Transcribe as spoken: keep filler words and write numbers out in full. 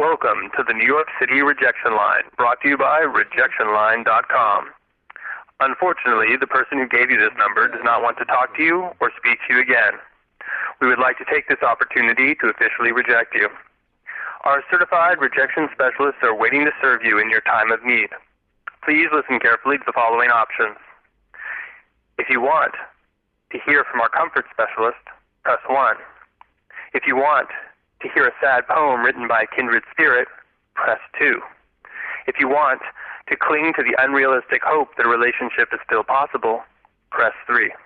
Welcome to the New York City Rejection Line, brought to you by rejection line dot com. Unfortunately, the person who gave you this number does not want to talk to you or speak to you again. We would like to take this opportunity to officially reject you. Our certified rejection specialists are waiting to serve you in your time of need. Please listen carefully to the following options. If you want to hear from our comfort specialist, press one. If you want to hear a sad poem written by a kindred spirit, press two. If you want to cling to the unrealistic hope that a relationship is still possible, press three.